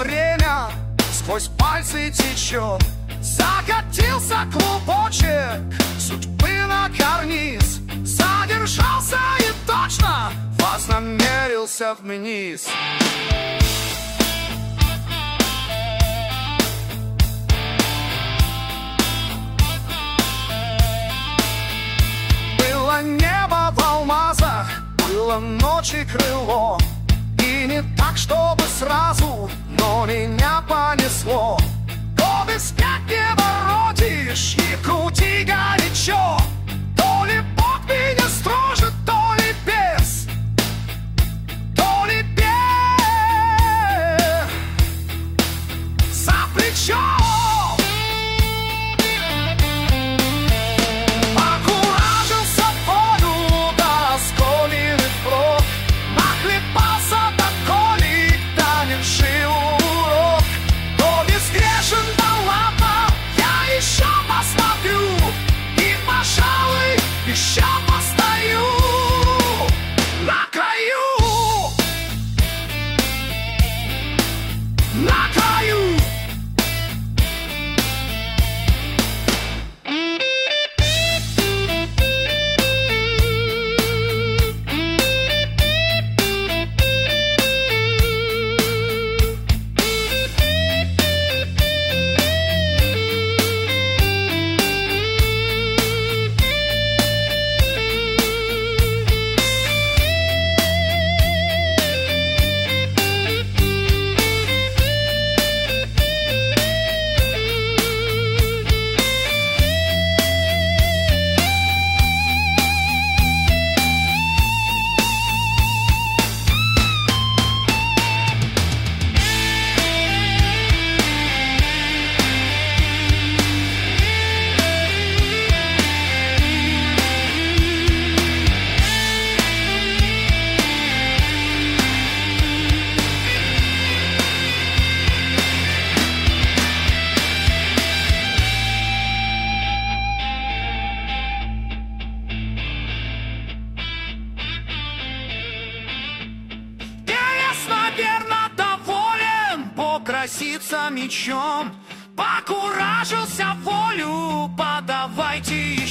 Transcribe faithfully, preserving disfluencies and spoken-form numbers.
время сквозь пальцы течет. Закатился клубочек судьбы на карниз, задержался и точно вознамерился вниз. Было небо в алмазах, было ночи крыло, и не так, чтобы сразу, но меня понесло. То вспять не воротишь и крути горячо. То ли Бог меня строжит, то ли бес, то ли бес за плечо. Окуражился в волю до осколенных прок, нахлебался до колик, да не вшил урок. То безгрешен, да ладно, я еще посмотрю, и, пожалуй, еще постою на краю, на краю. Краситься мечом, покуражился волю, подавайте